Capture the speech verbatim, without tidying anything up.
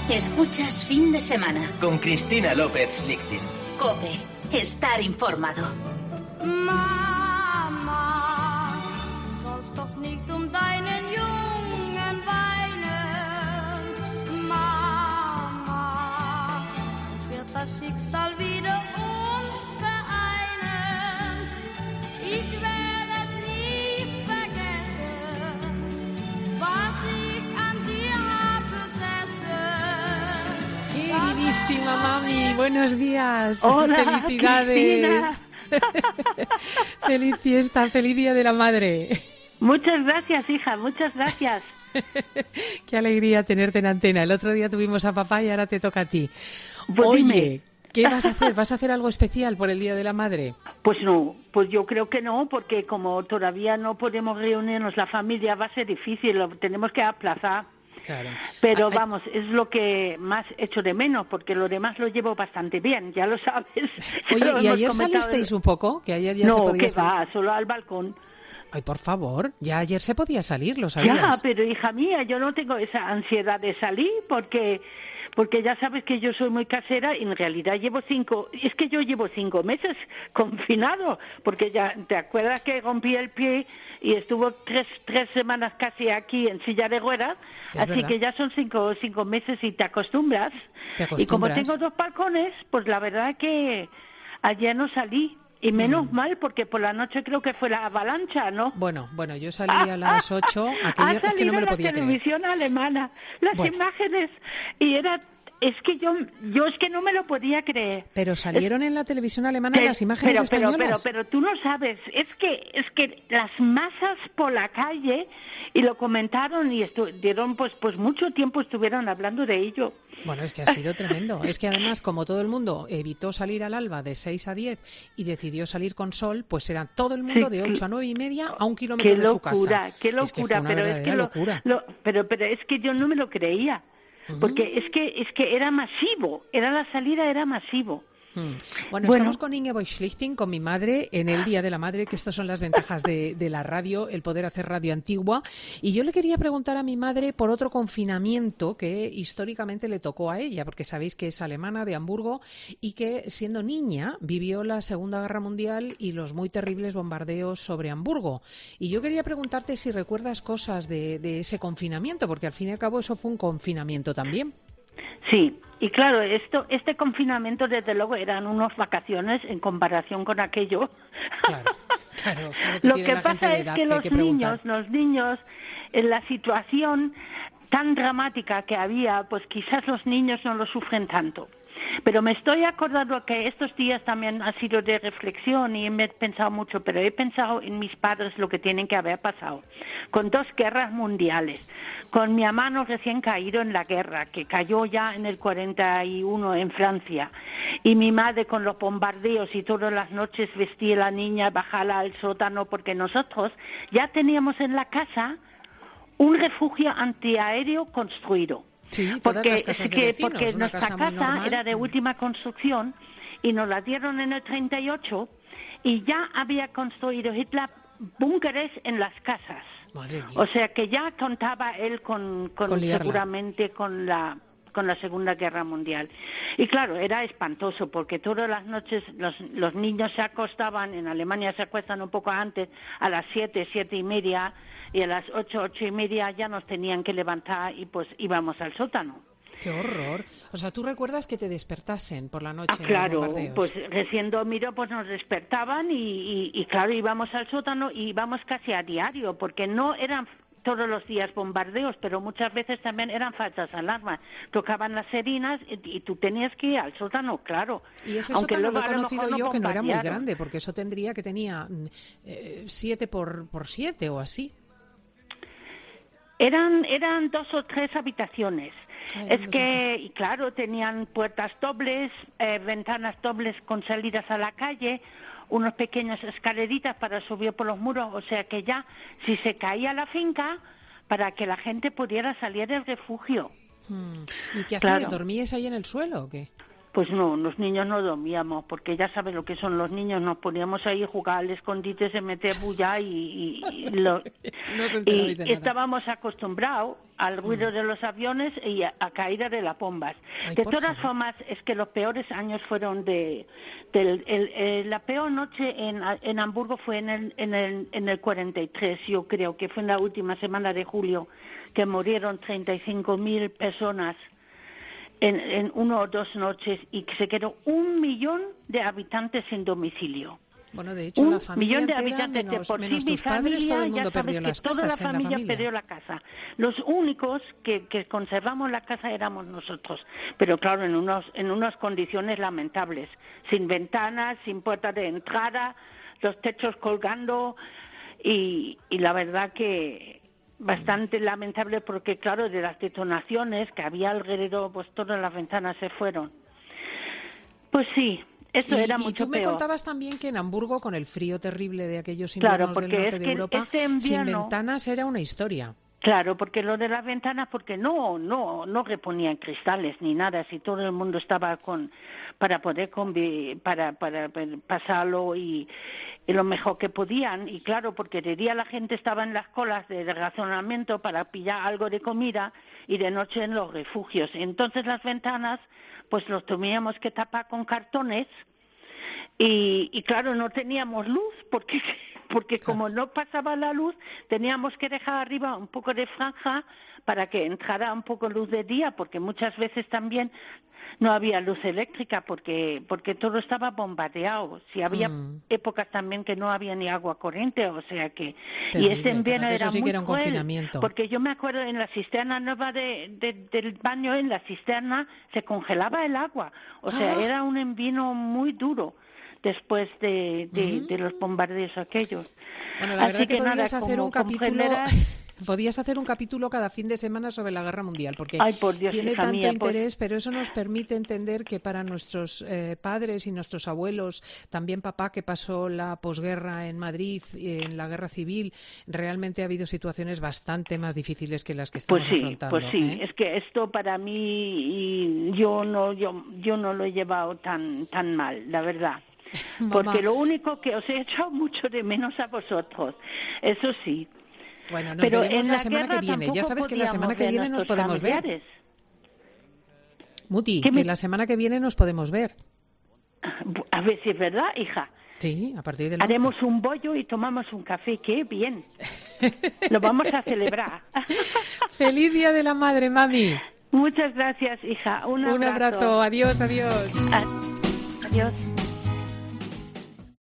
Escuchas Fin de Semana. Con Cristina López Schlichting. COPE. Estar informado. Mama, du sollst doch nicht um deinen Jungen weinen. Mama, uns wird das Schicksal wieder uns vereinen. Ich werde es nie vergessen, was ich an dir besessen. Queridísima mami, buenos días. Hola, felicidades. Feliz fiesta, feliz Día de la Madre. Muchas gracias, hija, muchas gracias. Qué alegría tenerte en antena. El otro día tuvimos a papá y ahora te toca a ti. Pues Oye, dime. ¿qué vas a hacer? ¿Vas a hacer algo especial por el Día de la Madre? Pues no, pues yo creo que no, porque como todavía no podemos reunirnos la familia, va a ser difícil, lo tenemos que aplazar. Claro. Pero Ay, vamos, es lo que más echo de menos, porque lo demás lo llevo bastante bien, ya lo sabes. Ya Oye, lo ¿y hemos ayer comentado. salisteis un poco? Que ayer ya No, se podía que salir. va, solo al balcón. Ay, por favor, ya ayer se podía salir, ¿lo Ya, sabías? pero hija mía, yo no tengo esa ansiedad de salir, porque porque ya sabes que yo soy muy casera y en realidad llevo cinco, es que yo llevo cinco meses confinado, porque ya, ¿te acuerdas que rompí el pie y estuvo tres, tres semanas casi aquí en silla de ruedas? Es Así verdad. que ya son cinco, cinco meses y te acostumbras. Te Y como acostumbras. tengo dos balcones, pues la verdad que ayer no salí. Y menos Mm. mal, porque por la noche creo que fue la avalancha, ¿no? Bueno, bueno, yo salí a las ocho, aquello Ha es que no salido me lo la podía creer. televisión alemana, las Bueno. imágenes, y era, es que yo, yo es que no me lo podía creer. Pero salieron en la televisión alemana Pero- las imágenes pero, pero, españolas. Pero, pero, tú no sabes, es que, es que las masas por la calle, y lo comentaron y estuvieron, pues, pues mucho tiempo estuvieron hablando de ello. Bueno, es que ha sido tremendo. Es que además, como todo el mundo evitó salir al alba de seis a diez y decidió salir con sol, pues era todo el mundo Sí, de que- ocho a nueve y media a un kilómetro Qué de su casa. locura, qué locura, Es que fue una pero es que verdadera lo, locura. lo- pero, pero es que yo no me lo creía, Ujú. porque es que, es que era masivo, era la salida, era masivo. Hmm. Bueno, Bueno. estamos con Ingeborg Schlichting, con mi madre, en el Día de la Madre, que estas son las ventajas de, de la radio, el poder hacer radio antigua. Y yo le quería preguntar a mi madre por otro confinamiento que históricamente le tocó a ella, porque sabéis que es alemana, de Hamburgo, y que siendo niña vivió la Segunda Guerra Mundial y los muy terribles bombardeos sobre Hamburgo. Y yo quería preguntarte si recuerdas cosas de, de ese confinamiento, porque al fin y al cabo eso fue un confinamiento también. Sí, y claro, esto, este confinamiento desde luego eran unas vacaciones en comparación con aquello. Claro, claro. claro Lo tiene que la gente pasa de es edad que hay los que preguntar. niños, los niños, en la situación tan dramática que había, pues quizás los niños no lo sufren tanto. Pero me estoy acordando que estos días también ha sido de reflexión y me he pensado mucho, pero he pensado en mis padres lo que tienen que haber pasado. Con dos guerras mundiales, con mi hermano recién caído en la guerra, que cayó ya en el cuarenta y uno en Francia, y mi madre con los bombardeos y todas las noches vestía a la niña, bajarla al sótano, porque nosotros ya teníamos en la casa un refugio antiaéreo construido. Sí, todas Porque, las casas es de que, vecinos, porque una nuestra casa casa, muy normal. era de Mm. última construcción y nos la dieron en el treinta y ocho y ya había construido Hitler búnkeres en las casas. Madre mía. O sea que ya contaba él con, con, Con liarla. seguramente con la con la Segunda Guerra Mundial. Y claro, era espantoso porque todas las noches los, los niños se acostaban, en Alemania se acuestan un poco antes, a las siete, siete y media, y a las ocho, ocho y media ya nos tenían que levantar y pues íbamos al sótano. Qué horror. O sea, ¿tú recuerdas que te despertasen por la noche Ah, en los claro, bombardeos? pues recién dormido pues nos despertaban y, y, y claro, íbamos al sótano y íbamos casi a diario, porque no eran todos los días bombardeos, pero muchas veces también eran falsas alarmas. Tocaban las sirenas y, y tú tenías que ir al sótano, claro. Y ese Aunque sótano luego lo he a lo conocido mejor yo no que no era muy bombardearon. grande, porque eso tendría que tenía mm, eh, siete por, por siete o así. Eran, eran dos o tres habitaciones. Ay, Es no sé. que, y claro, tenían puertas dobles, eh, ventanas dobles con salidas a la calle, unas pequeñas escaleritas para subir por los muros, o sea que ya, si se caía la finca, para que la gente pudiera salir del refugio. Hmm. ¿Y qué hacías? Claro. ¿Dormías ahí en el suelo o qué? Pues no, los niños no dormíamos, porque ya sabes lo que son los niños, nos poníamos ahí a jugar al escondite, se metía bulla y, y, y, lo, no y estábamos acostumbrados al ruido mm. de los aviones y a, a caída de las bombas. Ay, de todas favor. formas, es que los peores años fueron de, del, el, el, la peor noche en, en Hamburgo fue en el, en, el, en el cuarenta y tres, yo creo que fue en la última semana de julio, que murieron treinta y cinco mil personas. En, en una o dos noches y que se quedó un millón de habitantes sin domicilio. Bueno, de hecho, un la familia millón de entera, habitantes menos, de por menos sí, tus mi padres, familia, todo el mundo ya sabes perdió que las toda la casas en la familia familia. perdió la casa. Los únicos que, que conservamos la casa éramos nosotros, pero claro, en unos en unas condiciones lamentables, sin ventanas, sin puerta de entrada, los techos colgando y, y la verdad que bastante lamentable porque, claro, de las detonaciones que había alrededor, pues todas las ventanas se fueron. Pues sí, eso y, era y mucho tú me peor. contabas también que en Hamburgo, con el frío terrible de aquellos Claro, inviernos porque del norte es de que Europa, este invierno, sin ventanas era una historia. Claro, porque lo de las ventanas, porque no, no, no reponían cristales ni nada, si todo el mundo estaba con, para poder convivir, para, para, para pasarlo y, y lo mejor que podían, y claro, porque de día la gente estaba en las colas de racionamiento para pillar algo de comida y de noche en los refugios. Entonces las ventanas, pues los teníamos que tapar con cartones y, y claro, no teníamos luz porque porque como no pasaba la luz, teníamos que dejar arriba un poco de franja para que entrara un poco luz de día, porque muchas veces también no había luz eléctrica porque porque todo estaba bombardeado. Si había mm. épocas también que no había ni agua corriente, o sea que terrible, y este invierno era sí muy que era un cruel, confinamiento. porque yo me acuerdo en la cisterna nueva de, de, del baño, en la cisterna se congelaba el agua, o sea, ah. era un invierno muy duro después de, de, uh-huh. de los bombardeos aquellos. Bueno, la Así verdad que, que podías nada, hacer como un capítulo... comprenderás... Podías hacer un capítulo cada fin de semana sobre la Guerra Mundial, porque Ay, por Dios, tiene hija tanto mía, interés, pues... pero eso nos permite entender que para nuestros eh, padres y nuestros abuelos, también papá que pasó la posguerra en Madrid, en la Guerra Civil, realmente ha habido situaciones bastante más difíciles que las que estamos pues sí, afrontando. Pues sí, ¿eh? es que esto para mí yo no yo yo no lo he llevado tan tan mal, la verdad. Mamá. Porque lo único que os he echado mucho de menos a vosotros, eso sí. Bueno, nos pero veremos en la, la semana que viene. Ya sabes que la semana que viene nos podemos familiares. ver. Muti, me... que la semana que viene nos podemos ver. A ver si es verdad, hija. Sí, a partir del haremos once. Un bollo y tomamos un café. ¡Qué bien! Lo vamos a celebrar. ¡Feliz Día de la Madre, mami! Muchas gracias, hija. Un abrazo. Un abrazo. Adiós, adiós. Adiós.